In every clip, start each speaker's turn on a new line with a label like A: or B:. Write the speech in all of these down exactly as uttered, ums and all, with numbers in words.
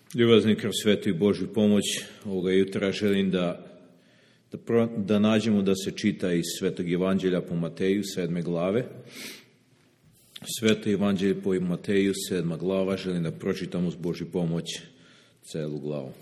A: Ljubazni, kroz svetu i Božju pomoć ovoga jutra želim da, da, pro, da nađemo da se čita iz Svetog Evanđelja po Mateju, sedme glave. Sveto Evanđelje po Mateju, sedma glava, želim da pročitamo uz Božju pomoć celu glavu.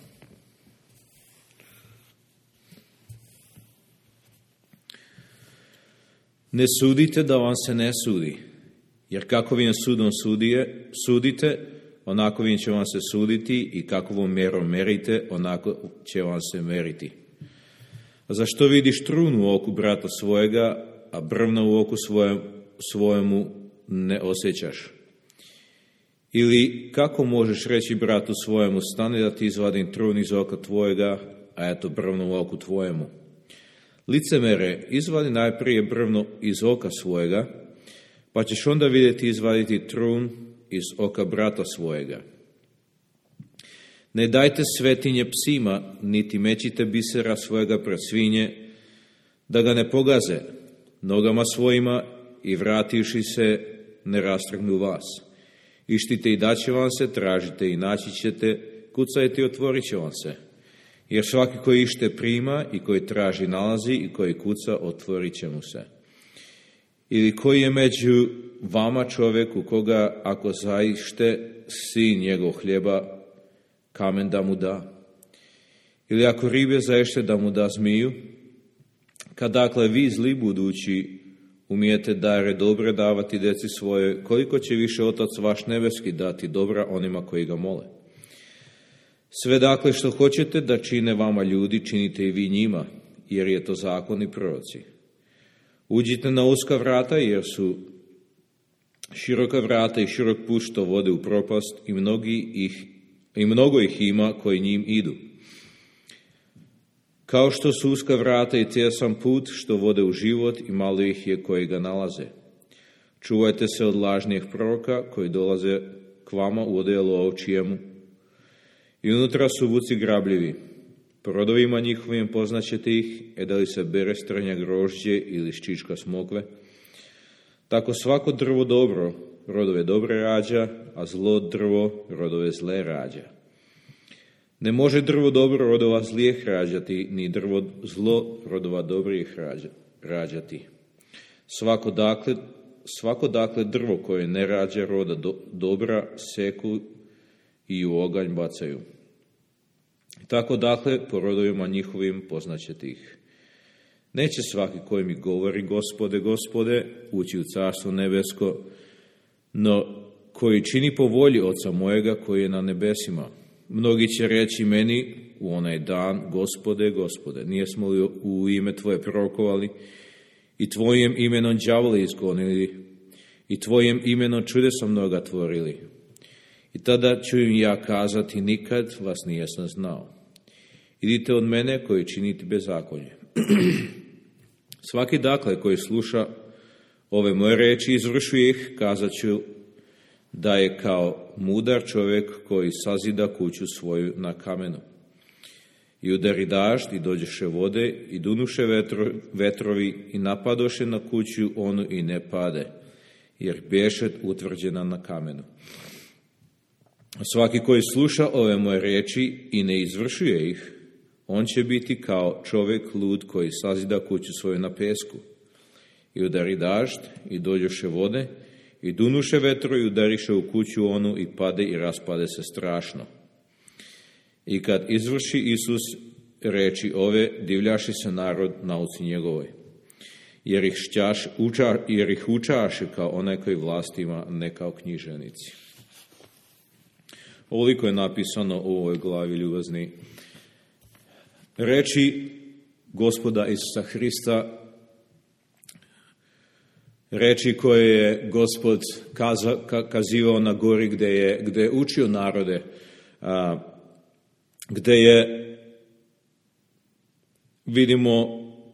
A: Ne sudite da vam se ne sudi, jer kakovim sudom sudije, sudite, onakovim će vam se suditi i kakovom mjerom merite, onako će vam se meriti. A zašto vidiš trunu u oku brata svojega, a brvna u oku svojem, svojemu ne osjećaš? Ili kako možeš reći bratu svojemu, stani da ti izvadim trun iz oka tvojega, a eto brvno u oku tvojemu? Licemere, izvadi najprije brvno iz oka svojega, pa ćeš onda vidjeti izvaditi trun iz oka brata svojega. Ne dajte svetinje psima, niti mečite bisera svojega pred svinje, da ga ne pogaze nogama svojima i vrativši se ne rastrgnu vas. Ištite i daće vam se, tražite i naći ćete, kucajte i otvorit će vam se. Jer svaki koji ište prima i koji traži nalazi i koji kuca otvorit će mu se. Ili koji je među vama čovjek u koga ako zaište sin njegov hljeba, kamen da mu da? Ili ako ribe zaište da mu da zmiju? Kad dakle vi zli budući umijete dare dobre davati deci svoje, koliko će više Otac vaš nebeski dati dobra onima koji ga mole? Sve dakle što hoćete da čine vama ljudi, činite i vi njima, jer je to zakon i proroci. Uđite na uska vrata, jer su široka vrata i širok put što vode u propast i, mnogi ih, i mnogo ih ima koji njim idu. Kao što su uska vrata i tjesan put što vode u život i malo ih je koji ga nalaze. Čuvajte se od lažnih proroka koji dolaze k vama u odjelu ovčijemu. I unutra su vuci grabljivi. Po rodovima njihovim poznaćete ih, e da li se bere strnja grožđe ili ščička smokve. Tako svako drvo dobro rodove dobre rađa, a zlo drvo rodove zle rađa. Ne može drvo dobro rodova zlijeh rađati, ni drvo zlo rodova dobrih rađati. Svako dakle, svako dakle drvo koje ne rađa roda do, dobra seku i u oganj bacaju. Tako dakle, po rodovima njihovim poznaćete ih. Neće svaki koji mi govori Gospode, Gospode, ući u carstvo nebesko, no koji čini po volji Oca mojega koji je na nebesima. Mnogi će reći meni u onaj dan, Gospode, Gospode, nijesmo li u ime Tvoje prorokovali i Tvojim imenom đavole izgonili i Tvojim imenom čudesa mnoga tvorili. I tada ću im ja kazati, nikad vas nijesam znao. Idite od mene koji činite bezakonje. Svaki dakle koji sluša ove moje reči, izvršuje ih, kazat ću da je kao mudar čovjek koji sazida kuću svoju na kamenu. I udari dažd i dođeše vode i dunuše vetro, vetrovi i napadoše na kuću onu i ne pade, jer bješe utvrđena na kamenu. Svaki koji sluša ove moje reči i ne izvršuje ih, on će biti kao čovjek lud koji sazida kuću svoju na pesku. I udari dažd i dođoše vode i dunuše vetro i udariše u kuću onu i pade i raspade se strašno. I kad izvrši Isus reči ove, divljaši se narod nauci njegovoj. Jer ih, šćaš, uča, jer ih učaše kao onaj koji vlast ima, ne kao književnici. Ovoliko je napisano u ovoj glavi, ljubazni. Reči Gospoda Isusa Hrista, reči koje je Gospod kaza, kazivao na gori gdje je, gdje je učio narode, a, gdje je, vidimo,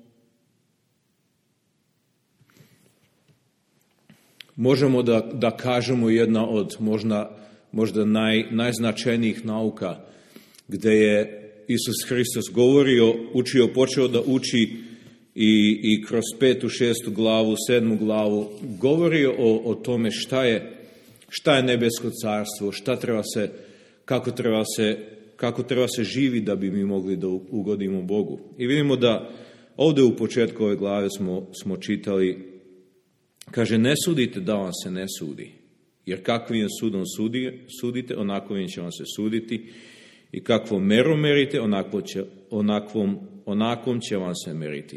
A: možemo da, da kažemo jedna od možda možda naj, najznačajnijih nauka, gdje je Isus Hristos govorio, učio, počeo da uči i, i kroz petu, šestu glavu, sedmu glavu, govorio o, o tome šta je, šta je nebesko carstvo, šta treba se, kako treba se, kako treba se živi da bi mi mogli da ugodimo Bogu. I vidimo da ovdje u početku ove glave smo, smo čitali, kaže, ne sudite da vam se ne sudi, jer kakvim sudom sudi, sudite, onakvim će vam se suditi, i kakvom merom merite, onakvo će, onakvom, onakvom će vam se meriti.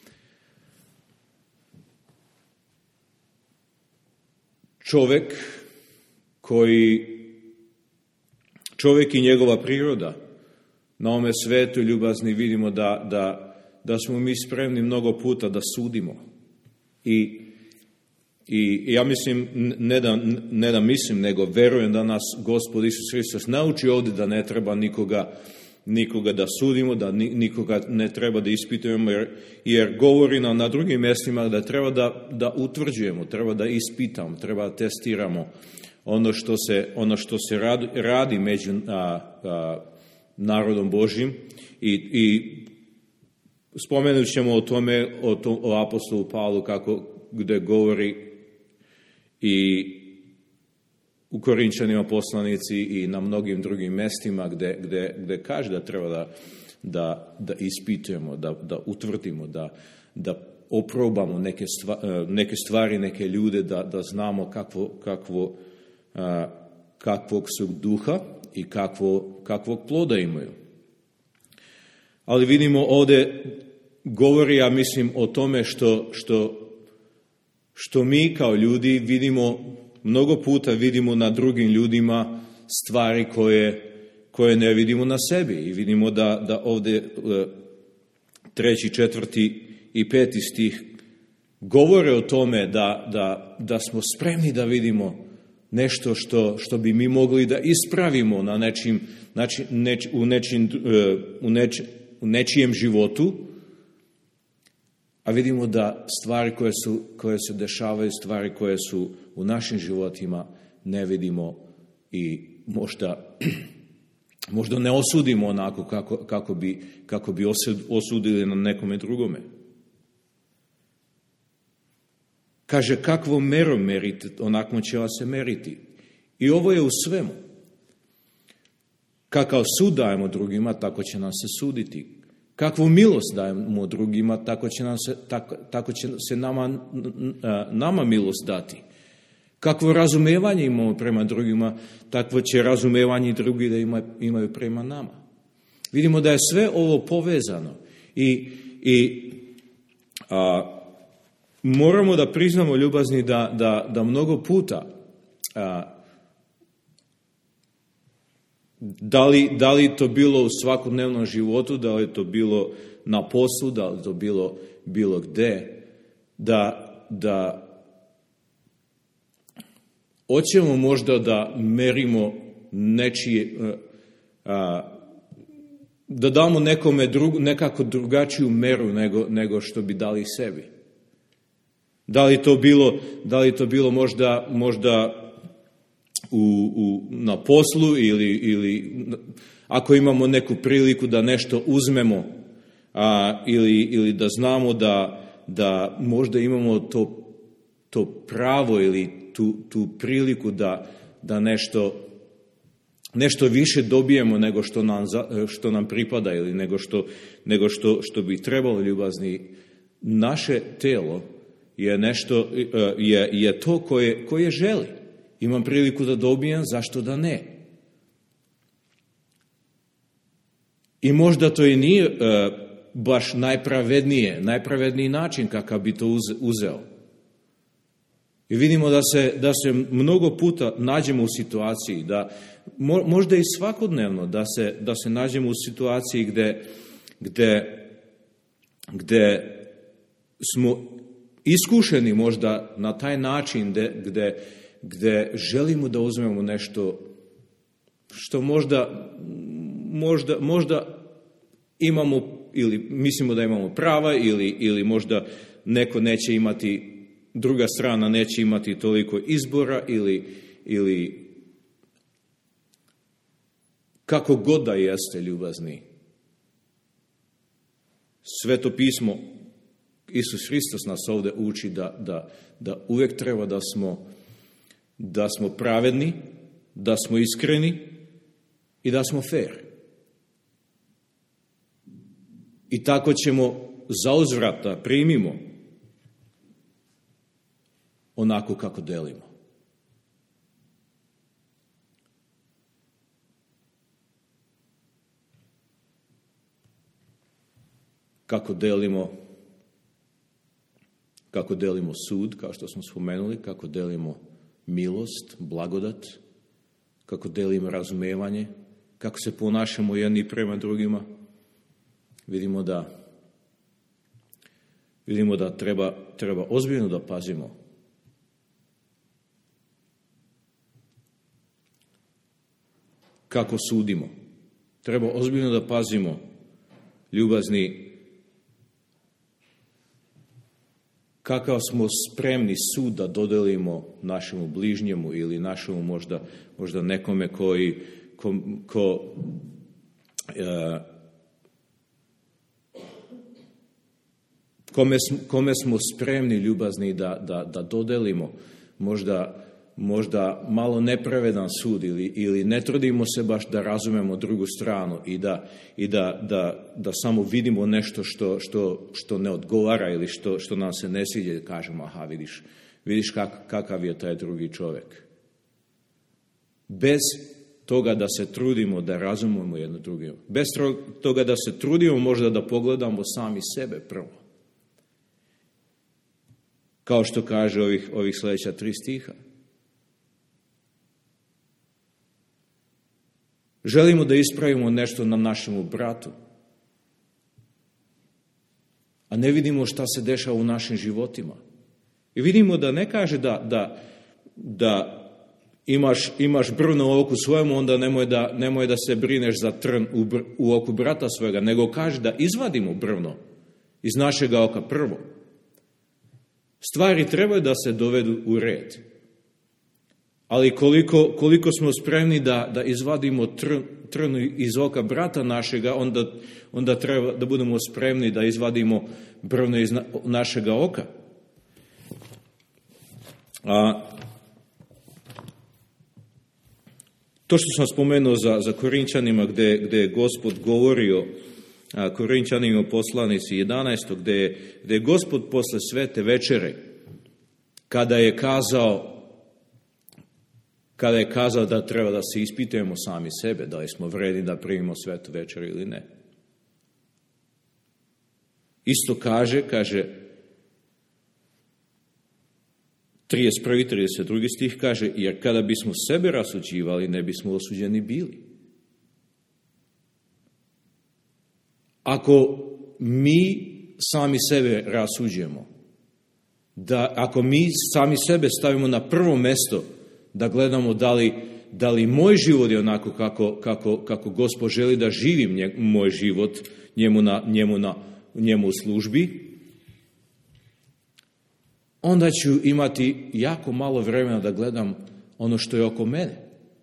A: Čovjek koji, čovjek i njegova priroda, na ovome svetu i ljubazni vidimo da, da, da smo mi spremni mnogo puta da sudimo. I, i ja mislim, ne da, ne da mislim, nego verujem da nas Gospod Isus Hristos nauči ovdje da ne treba nikoga, nikoga da sudimo, da nikoga ne treba da ispitujemo, jer, jer govori nam na drugim mjestima da treba da, da utvrđujemo, treba da ispitamo, treba da testiramo ono što se, ono što se radi, radi među a, a, narodom Božjim. I, i spomenut ćemo o tome, o, to, o apostolu Pavlu, kako gdje govori i u Korinčanima poslanici i na mnogim drugim mjestima gdje, gdje, gdje kaže da treba da, da, da ispitujemo, da, da utvrdimo, da, da oprobamo neke stvari, neke, stvari, neke ljude, da, da znamo kakvo, kakvo, kakvog su duha i kakvo, kakvog ploda imaju. Ali vidimo ovdje govori, ja mislim, o tome što, što, što mi kao ljudi vidimo, mnogo puta vidimo na drugim ljudima stvari koje, koje ne vidimo na sebi. I vidimo da, da ovdje treći, četvrti i peti stih govore o tome da, da, da smo spremni da vidimo nešto što, što bi mi mogli da ispravimo na nečim, znači, neč, u, nečim, u, neč, u nečijem životu, a vidimo da stvari koje, su, koje se dešavaju, stvari koje su u našim životima ne vidimo i možda, možda ne osudimo onako kako, kako, bi, kako bi osudili na nekome drugome. Kaže, kakvom merom merite, onako će vas se meriti. I ovo je u svemu. Kakav sud dajemo drugima, tako će nam se suditi. Kakvu milost dajemo drugima, tako će, nam se, tako, tako će se nama, nama milost dati. Kakvo razumevanje imamo prema drugima, takvo će razumevanje drugi da ima, imaju prema nama. Vidimo da je sve ovo povezano. I, i a, moramo da priznamo, ljubazni, da, da, da mnogo puta a, da li, da li to bilo u svakodnevnom životu, da li to bilo na poslu, da li to bilo bilo gde, da, da hoćemo možda da merimo nečije, a, da damo nekome drug, nekako drugačiju meru nego, nego što bi dali sebi. Da li to bilo, da li to bilo možda, možda u, u, na poslu ili, ili ako imamo neku priliku da nešto uzmemo, a, ili, ili da znamo da, da možda imamo to, to pravo ili tu, tu priliku da, da nešto, nešto više dobijemo nego što nam, što nam pripada ili nego što, nego što, što bi trebalo, ljubazni. Naše telo je nešto, je, je to koje, koje želi. Imam priliku da dobijem, zašto da ne? I možda to i nije uh, baš najpravednije, najpravedniji način kakav bi to uze, uzeo. I vidimo da se, da se mnogo puta nađemo u situaciji, da mo, možda i svakodnevno, da se, da se nađemo u situaciji gde, gde, gde smo iskušeni možda na taj način gde, gde, gde želimo da uzmemo nešto što možda, možda, možda imamo ili mislimo da imamo prava ili, ili možda neko neće imati, druga strana neće imati toliko izbora ili, ili kako god da jeste, ljubazni. Sveto pismo, Isus Hristos nas ovdje uči da, da, da uvijek treba da smo, da smo pravedni, da smo iskreni i da smo fer. I tako ćemo zauzvrat da primimo onako kako delimo. Kako delimo, kako delimo sud, kao što smo spomenuli, kako delimo milost, blagodat, kako delimo razumevanje, kako se ponašamo jedni prema drugima. Vidimo da vidimo da treba, treba ozbiljno da pazimo. Kako sudimo. Treba ozbiljno da pazimo, ljubazni, kakav smo spremni sud da dodelimo našemu bližnjemu ili našemu možda, možda nekome koji, ko, ko uh, kome, kome smo spremni ljubazni da, da, da dodelimo možda, možda malo nepravedan sud ili, ili ne trudimo se baš da razumemo drugu stranu i da, i da, da, da samo vidimo nešto što, što, što ne odgovara ili što, što nam se ne sviđa i kažemo, aha, vidiš, vidiš kak, kakav je taj drugi čovjek. Bez toga da se trudimo da razumemo jedno drugim. Bez toga da se trudimo možda da pogledamo sami sebe prvo. Kao što kaže ovih, ovih sljedeća tri stiha. Želimo da ispravimo nešto na našemu bratu, a ne vidimo šta se dešava u našim životima. I vidimo da ne kaže da, da, da imaš, imaš brno u oku svojemu, onda nemoj da, nemoj da se brineš za trn u, br, u oku brata svojega, nego kaže da izvadimo brno iz našega oka prvo. Stvari trebaju da se dovedu u red. Ali koliko, koliko smo spremni da, da izvadimo trn, trnu iz oka brata našega, onda, onda treba da budemo spremni da izvadimo brno iz na, našega oka. A, to što sam spomenuo za, za Korinčanima, gdje, gdje je Gospod govorio, a, Korinčanima poslanici jedanaest, gdje je, gdje je Gospod posle svete večere, kada je kazao kada je kazao da treba da se ispitujemo sami sebe, da li smo vredni da primimo svetu večeru ili ne. Isto kaže, kaže, trideset prvi trideset drugi stih kaže, jer kada bismo sebe rasuđivali, ne bismo osuđeni bili. Ako mi sami sebe rasuđujemo, da ako mi sami sebe stavimo na prvo mesto, da gledamo da li, da li moj život je onako kako, kako, kako Gospod želi da živim nje, moj život njemu, na, njemu, na, njemu u službi, onda ću imati jako malo vremena da gledam ono što je oko mene.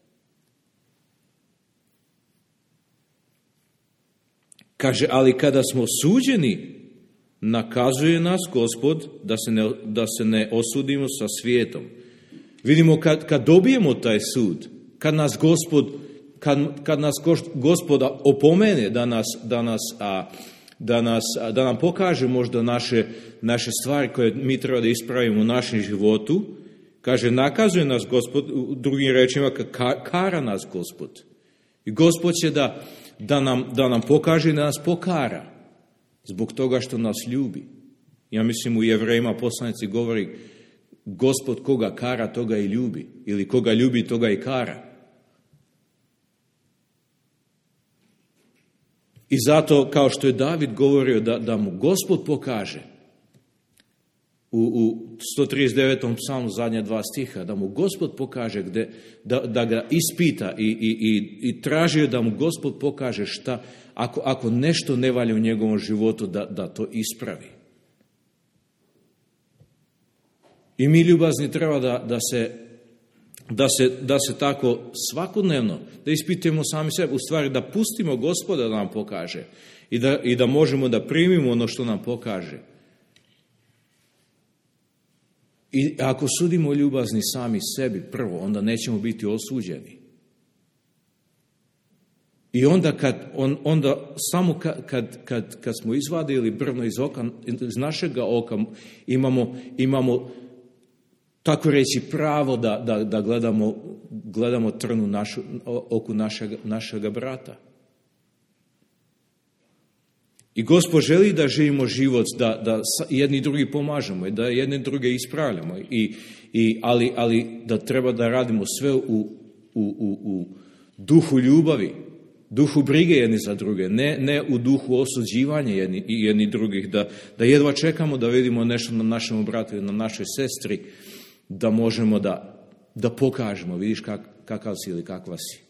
A: Kaže, ali kada smo suđeni, nakazuje nas Gospod da se ne, da se ne osudimo sa svijetom. Vidimo kad, kad dobijemo taj sud, kad nas Gospod, kad, kad nas Gospoda opomene da nas, da nas, a, da nas, a, da nam pokaže možda naše, naše stvari koje mi treba da ispravimo u našem životu, kaže, nakazuje nas Gospod, u drugim rečima, ka, kara nas Gospod. I Gospod će da, da, nam, da nam pokaže, da nas pokara, zbog toga što nas ljubi. Ja mislim u Jevrejima poslanici govori, Gospod koga kara, toga i ljubi. Ili koga ljubi, toga i kara. I zato, kao što je David govorio, da, da mu Gospod pokaže, u, u sto trideset devetom psalmu zadnja dva stiha, da mu Gospod pokaže, gde, da, da ga ispita i, i, i, i tražio da mu Gospod pokaže šta, ako, ako nešto ne valja u njegovom životu, da, da to ispravi. I mi ljubazni treba da, da, se, da, se, da se tako svakodnevno, da ispitujemo sami sebe, u stvari da pustimo Gospoda da nam pokaže i da, i da možemo da primimo ono što nam pokaže. I ako sudimo ljubazni sami sebi prvo, onda nećemo biti osuđeni. I onda, kad, on, onda samo kad, kad, kad, kad smo izvadili brvno iz, oka, iz našega oka, imamo, imamo tako reći pravo da, da, da gledamo, gledamo trnu našu, oku našega, našega brata. I Gospod želi da živimo život, da, da jedni drugi pomažemo i da jedni druge ispravljamo, I, i, ali, ali da treba da radimo sve u, u, u, u duhu ljubavi, duhu brige jedni za druge, ne, ne u duhu osuđivanja jedni, jedni drugih, da, da jedva čekamo da vidimo nešto na našem bratu ili na našoj sestri, da možemo da, da pokažemo, vidiš kak, kakav si ili kakva si.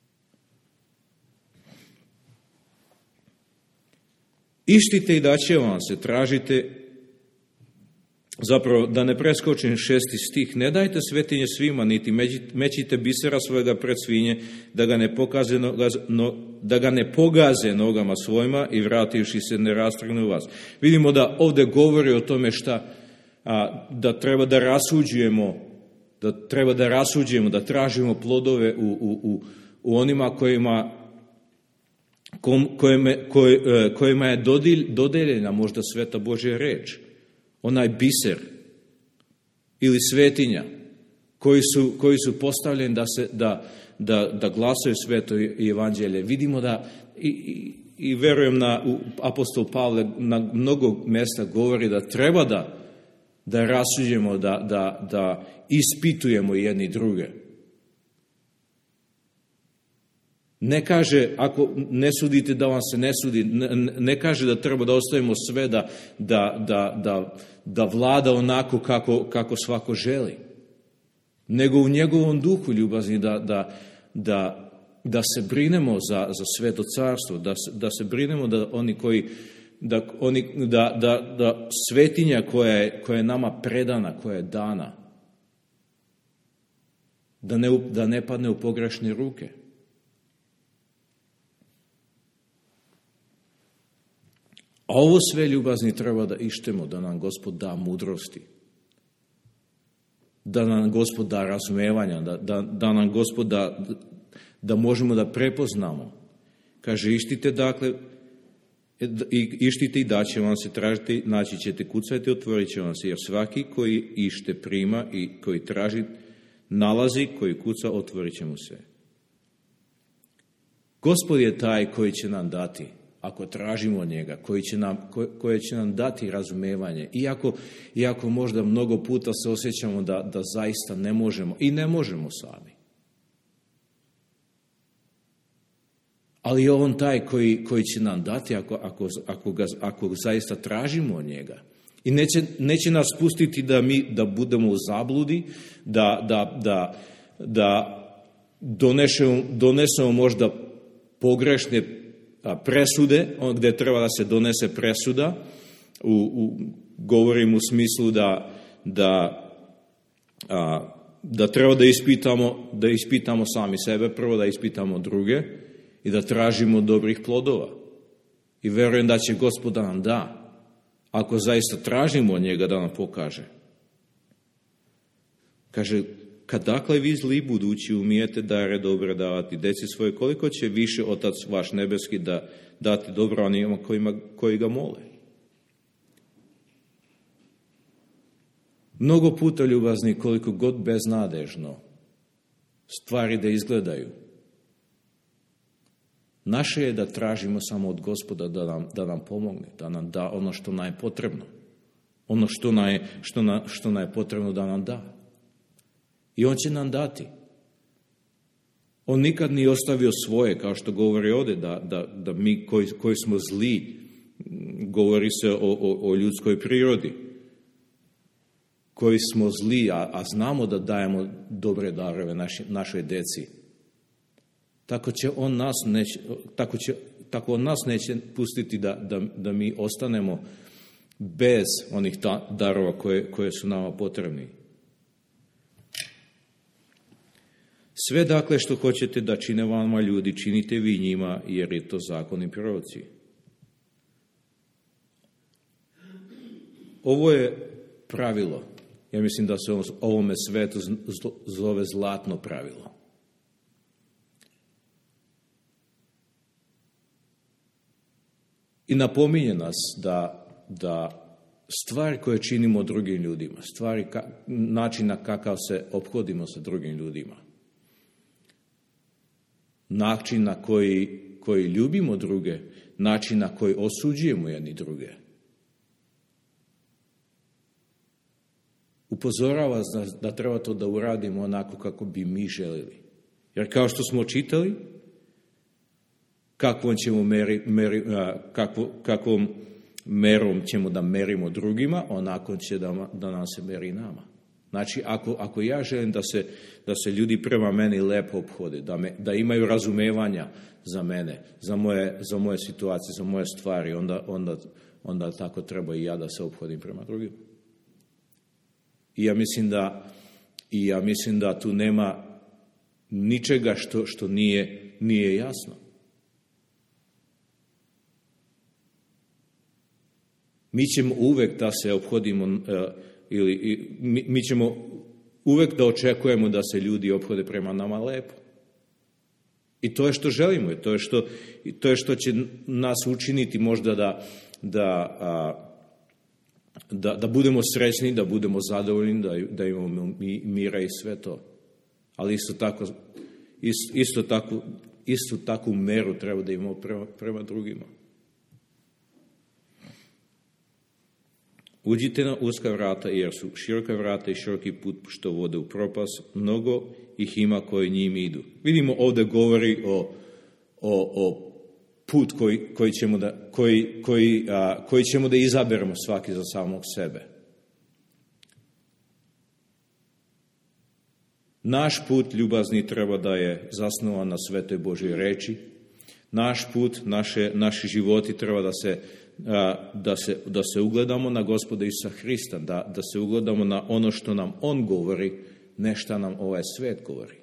A: Ištite i da će vam se, tražite, zapravo da ne preskočim šesti stih, ne dajte svetinje svima, niti mećite bisera svojega pred svinje, da ga ne, pokaze, no, da ga ne pogaze nogama svojima i vrativši se ne rastrgnu vas. Vidimo da ovdje govori o tome šta, a, da treba da rasuđujemo, da treba da rasuđujemo, da tražimo plodove u, u, u, u onima kojima Kojima, koj, kojima je dodeljena možda sveta Božja reč, onaj biser ili svetinja koji su, koji su postavljeni da, se, da, da, da glasaju sveto evanđelje. Vidimo da i, i, i verujem na u, apostol Pavle na mnogo mjesta govori da treba da, da rasuđujemo, da, da, da ispitujemo jedni druge. Ne kaže, ako ne sudite da vam se ne sudi, ne, ne kaže da treba da ostavimo sve da, da, da, da, da vlada onako kako, kako svako želi. Nego u njegovom duhu ljubazni da, da, da, da se brinemo za, za sveto carstvo, da, da se brinemo da oni koji, da, oni, da, da, da svetinja koja je, koja je nama predana, koja je dana, da ne, da ne padne u pogrešne ruke. A ovo sve ljubazni treba da ištemo, da nam Gospod da mudrosti, da nam Gospod da razumevanja, da, da, da nam Gospod da, da možemo da prepoznamo. Kaže, ištite dakle, ištite i da će vam se, tražiti, naći ćete, kucajte, otvorit će vam se, jer svaki koji ište prima i koji traži, nalazi, koji kuca, otvorit će mu se. Gospod je taj koji će nam dati, ako tražimo od njega, koji će nam, koje će nam dati razumevanje. Iako, iako možda mnogo puta se osjećamo da, da zaista ne možemo i ne možemo sami. Ali je on taj koji, koji će nam dati ako, ako, ako, ga, ako zaista tražimo od njega. I neće, neće nas pustiti da mi da budemo u zabludi, da, da, da, da donesemo, donesemo možda pogrešne presude, gdje treba da se donese presuda, u, u, govorim u smislu da, da, a, da treba da ispitamo, da ispitamo sami sebe, prvo da ispitamo druge i da tražimo dobrih plodova. I verujem da će Gospod da nam da, ako zaista tražimo od njega da nam pokaže. Kaže, kad dakle vi zli budući umijete dare dobre davati deci svoje, koliko će više Otac vaš nebeski da dati dobro onima kojima, koji ga mole. Mnogo puta, ljubazni, koliko god beznadežno stvari da izgledaju, naše je da tražimo samo od Gospoda da nam, da nam pomogne, da nam da ono što nam je potrebno. Ono što nam je, što nam, što nam je potrebno da nam da. I on će nam dati. On nikad nije ostavio svoje, kao što govori ovdje, da, da, da mi koji, koji smo zli, govori se o, o, o ljudskoj prirodi, koji smo zli, a, a znamo da dajemo dobre darove naši, našoj deci. Tako će on nas neće, tako će, tako on nas neće pustiti da, da, da mi ostanemo bez onih ta, darova koje, koje su nama potrebni. Sve dakle što hoćete da čine vama ljudi, činite vi njima, jer je to zakon i proroci. Ovo je pravilo. Ja mislim da se ovome svetu zove zlatno pravilo. I napominje nas da, da stvari koje činimo drugim ljudima, stvari, ka, način na kakav se ophodimo sa drugim ljudima, način na koji, koji ljubimo druge, način na koji osuđujemo jedni druge, upozorava nas da, da treba to da uradimo onako kako bi mi želili. Jer kao što smo čitali, kakvom ćemo meri, meri, kakvo, kakvom merom ćemo da merimo drugima, onako će da, da nam se meri nama. Znači, ako, ako ja želim da se, da se ljudi prema meni lepo ophode, da, me, da imaju razumevanja za mene, za moje, za moje situacije, za moje stvari, onda, onda, onda tako treba i ja da se ophodim prema drugima. I ja mislim da, i ja mislim da tu nema ničega što, što nije, nije jasno. Mi ćemo uvek da se ophodimo, uh, ili mi, mi ćemo uvek da očekujemo da se ljudi ophode prema nama lepo. I to je što želimo, i to je što, i to je što će nas učiniti možda da, da, a, da, da budemo srećni, da budemo zadovoljni, da, da imamo mira i sve to. Ali isto tako, isto, isto tako, isto takvu meru treba da imamo prema, prema drugima. Uđite na uska vrata, jer su široka vrata i široki put što vode u propast, mnogo ih ima koji njim idu. Vidimo ovdje govori o, o, o put koji, koji, ćemo da, koji, koji, a, koji ćemo da izaberemo svaki za samog sebe. Naš put ljubazni treba da je zasnovan na svetoj Božoj reči. Naš put, naše, naši životi treba da se Da se, da se ugledamo na Gospoda Isusa Hrista, da, da se ugledamo na ono što nam On govori, ne šta nam ovaj svet govori.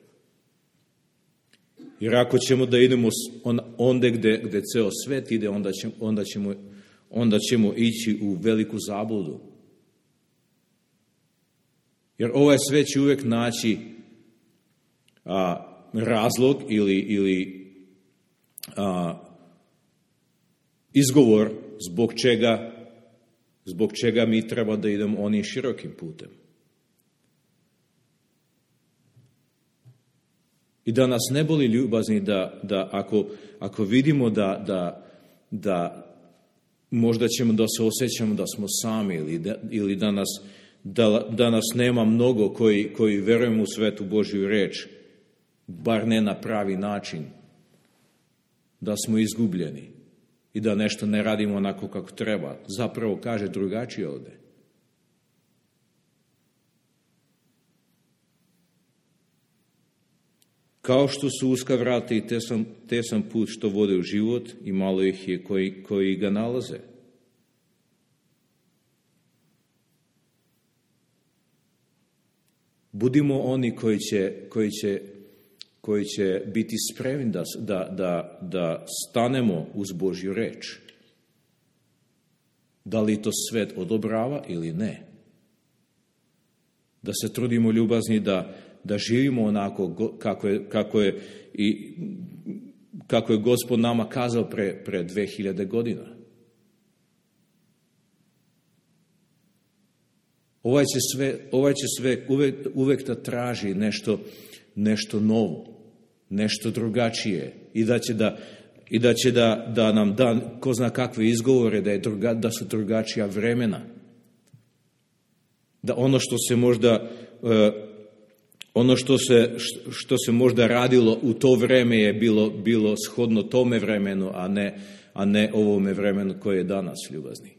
A: Jer ako ćemo da idemo on, onde gde, gde ceo svet ide, onda ćemo, onda, ćemo, onda ćemo ići u veliku zabludu. Jer ovaj svet će uvek naći a, razlog ili, ili a, izgovor zbog čega, zbog čega mi treba da idemo onim širokim putem. I da nas ne boli ljubazni da, da ako, ako vidimo da, da, da možda ćemo da se osjećamo da smo sami ili da, ili da, nas, da, da nas nema mnogo koji, koji verujemo u svetu Božju reč, bar ne na pravi način, da smo izgubljeni. I da nešto ne radimo onako kako treba. Zapravo kaže drugačije ovdje. Kao što su uska vrata i tesan, tesan put što vode u život, i malo ih je koji, koji ga nalaze. Budimo oni koji će, koji će koji će biti spremni da, da, da, da stanemo uz Božju reč. Da li to svet odobrava ili ne. Da se trudimo ljubazni da, da živimo onako kako je, kako je, i, kako je Gospod nama kazao pre, pre dve hiljade godina. Ovaj će sve, ovaj će sve uvek, uvek da traži nešto nešto novo, nešto drugačije i da će da, i da, će da, da nam da ko zna kakve izgovore da, je druga, da su drugačija vremena. Da ono što se možda uh, ono što se, što se možda radilo u to vreme je bilo, bilo shodno tome vremenu, a ne, a ne ovome vremenu koje je danas, ljubazni.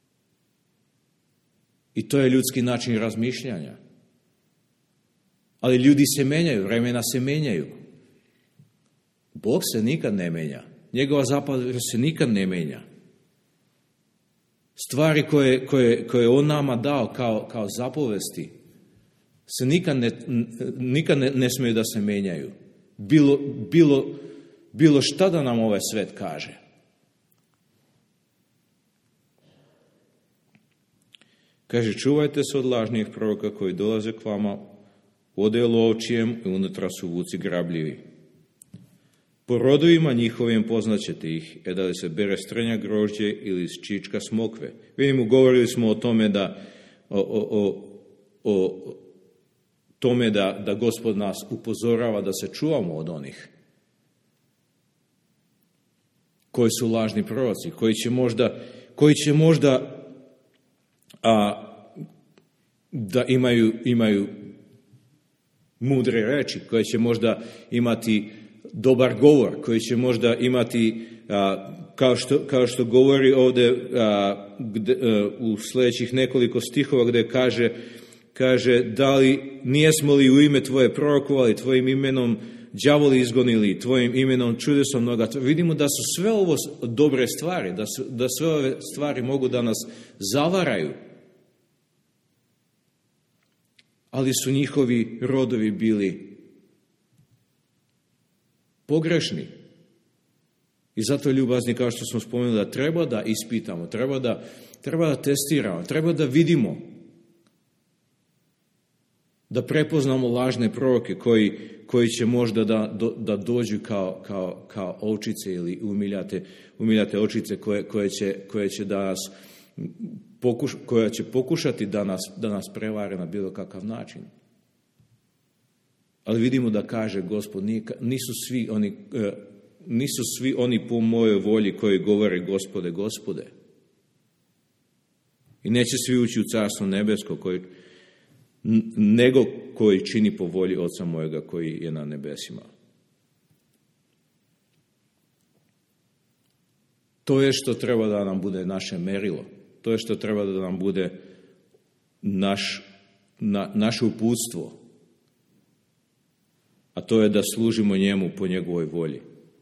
A: I to je ljudski način razmišljanja. Ali ljudi se menjaju, vremena se menjaju. Bog se nikad ne menja. Njegova zapovjed se nikad ne menja. Stvari koje, koje, koje on nama dao kao, kao zapovesti se nikad ne, nikad ne, ne smiju da se menjaju. Bilo, bilo, bilo šta da nam ovaj svet kaže. Kaže, čuvajte se od lažnih proroka koji dolaze k vama, odelo ovčijem i unutra su vuci grabljivi. Po rodovima njihovim poznaćete ih, e da li se bere strenja grožđe ili iz čička smokve. Vidimo, govorili smo o tome da o, o, o, o tome da, da Gospod nas upozorava da se čuvamo od onih koji su lažni proroci, koji će možda, koji će možda a, da imaju, imaju mudre reči, koji će možda imati dobar govor, koji će možda imati, a, kao, što, kao što govori ovdje a, gde, a, u sljedećih nekoliko stihova gdje kaže, kaže da li nijesmo li u ime Tvoje prorokovali, Tvojim imenom đavoli izgonili, Tvojim imenom čudesom mnoga. Vidimo da su sve ovo dobre stvari, da, su, da sve ove stvari mogu da nas zavaraju. Ali su njihovi rodovi bili pogrešni. I zato, ljubazni, kao što smo spomenuli, da treba da ispitamo, treba da, treba da testiramo, treba da vidimo, da prepoznamo lažne proroke koji, koji će možda da, do, da dođu kao, kao, kao ovčice ili umiljate, umiljate očice koje, koje, će, koje će da nas pokuš, koja će pokušati da nas, da nas prevare na bilo kakav način. Ali vidimo da kaže Gospod, nisu svi oni, nisu svi oni po mojoj volji koji govore Gospode, Gospode. I neće svi ući u Carstvo nebesko, koji, nego koji čini po volji Oca mojega koji je na nebesima. To je što treba da nam bude naše merilo. To je što treba da nam bude naš, na, naše uputstvo. A to je da služimo njemu po njegovoj volji.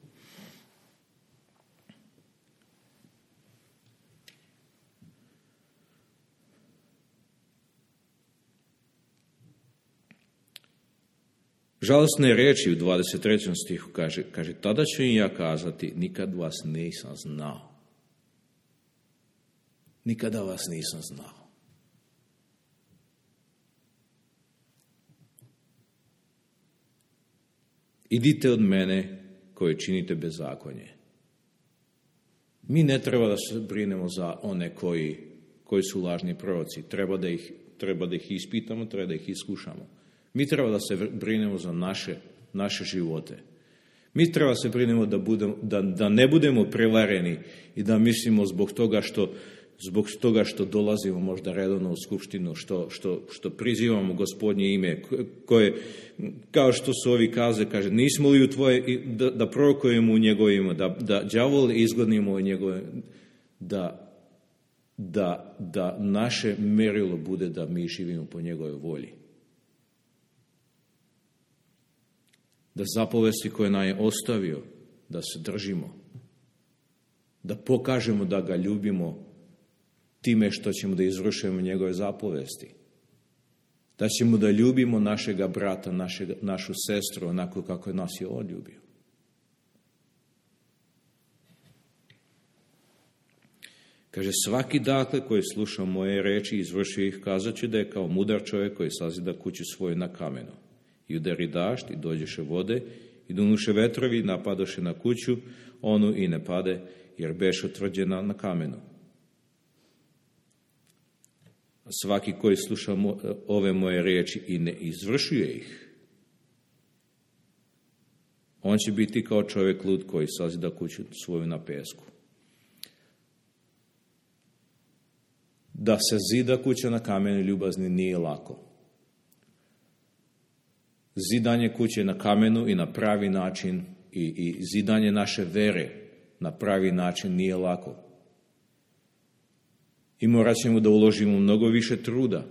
A: Žalostne riječi u dvadeset trećem stihu kaže, kaže, tada ću im ja kazati, nikad vas nisam znao. Nikada vas nisam znao. Idite od mene koji činite bezakonje. Mi ne treba da se brinemo za one koji, koji su lažni proroci. Treba da ih, treba da ih ispitamo, treba da ih iskušamo. Mi treba da se brinemo za naše, naše živote. Mi treba da se brinemo da, budemo, da, da ne budemo prevareni i da mislimo zbog toga što, zbog toga što dolazimo možda redovno u skupštinu, što, što, što prizivamo Gospodnje ime, koje, kao što su ovi kaze, kaže, nismo li u tvoje, da, da prorokujemo u njegovo ime, da, da đavol izgonimo u njegovo, da, da, da naše merilo bude da mi živimo po njegovoj volji. Da zapovesti koje nam je ostavio, da se držimo, da pokažemo da ga ljubimo time što ćemo da izvršujemo njegove zapovesti, da ćemo da ljubimo našega brata, našeg, našu sestru, onako kako nas je on ljubio. Kaže, svaki dakle koji sluša moje reči i izvrši ih, kazat će da je kao mudar čovjek koji sazida kuću svoju na kamenu. I udari dašt, i dođeše vode, i dunuše vetrovi, i napadoše na kuću, onu i ne pade, jer beše utvrđena na kamenu. A svaki koji sluša mo, ove moje riječi i ne izvršuje ih, on će biti kao čovjek lud koji sazida kuću svoju na pesku. Da se zida kuća na kamenu, ljubazni, nije lako. Zidanje kuće na kamenu i na pravi način i, i zidanje naše vere na pravi način nije lako. I morat ćemo da uložimo mnogo više truda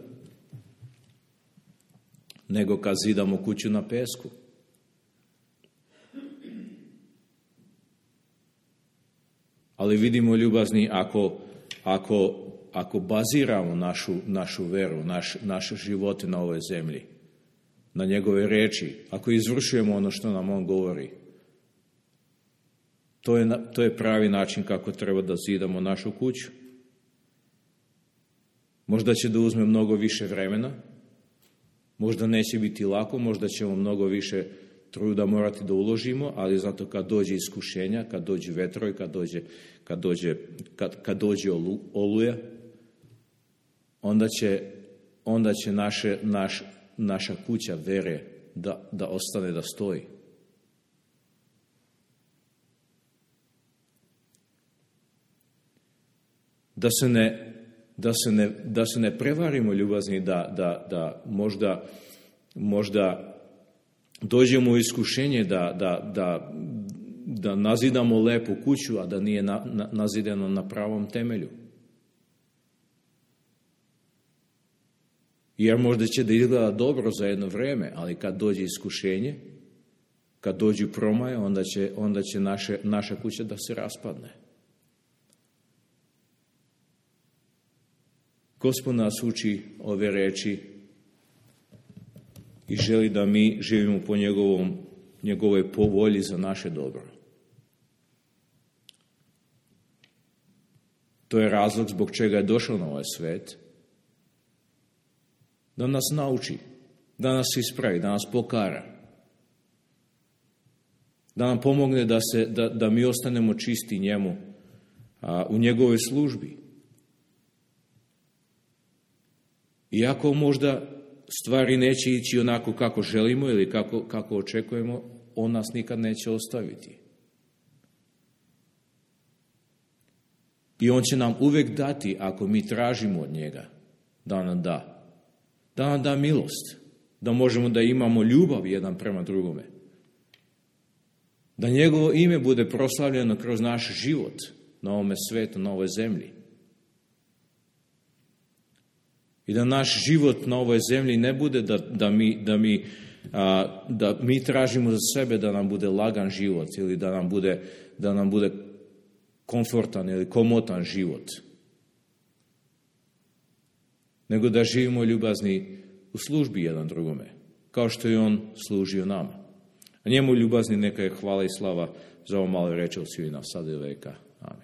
A: nego kad zidamo kuću na pesku. Ali vidimo, ljubazni, ako, ako, ako baziramo našu, našu veru, naš, naše živote na ovoj zemlji, na njegove reči, ako izvršujemo ono što nam on govori, to je, to je pravi način kako treba da zidamo našu kuću. Možda će da uzme mnogo više vremena, možda neće biti lako, možda ćemo mnogo više truda morati da uložimo, ali zato kad dođe iskušenja, kad dođe vetroj, kad dođe, kad dođe, kad, kad dođe olu, oluja, onda će, onda će naše, naš, naša kuća vere da, da ostane da stoji. Da se ne, da se ne, da se ne prevarimo, ljubazni, da, da, da možda, možda dođemo u iskušenje da, da, da, da nazidamo lepu kuću, a da nije na, na, nazideno na pravom temelju. Jer možda će da izgleda dobro za jedno vrijeme, ali kad dođe iskušenje, kad dođu promaje, onda će, onda će naše, naša kuća da se raspadne. Gospod nas uči ove reči i želi da mi živimo po njegovom, njegovoj povolji za naše dobro. To je razlog zbog čega je došao na ovaj svet. Da nas nauči, da nas ispravi, da nas pokara. Da nam pomogne da, se, da, da mi ostanemo čisti njemu a, u njegovoj službi. Iako možda stvari neće ići onako kako želimo ili kako, kako očekujemo, on nas nikad neće ostaviti. I on će nam uvijek dati, ako mi tražimo od njega, da nam da. Da nam da milost. Da možemo da imamo ljubav jedan prema drugome. Da njegovo ime bude proslavljeno kroz naš život na ovome svetu, na ovoj zemlji. I da naš život na ovoj zemlji ne bude da, da, mi, da, mi, a, da mi tražimo za sebe da nam bude lagan život ili da nam bude, da nam bude komfortan ili komotan život. Nego da živimo ljubazni u službi jedan drugome, kao što je on služio nama. A njemu ljubazni neka je hvala i slava za ovo malo reči od svih nas, sada i veka. Amen.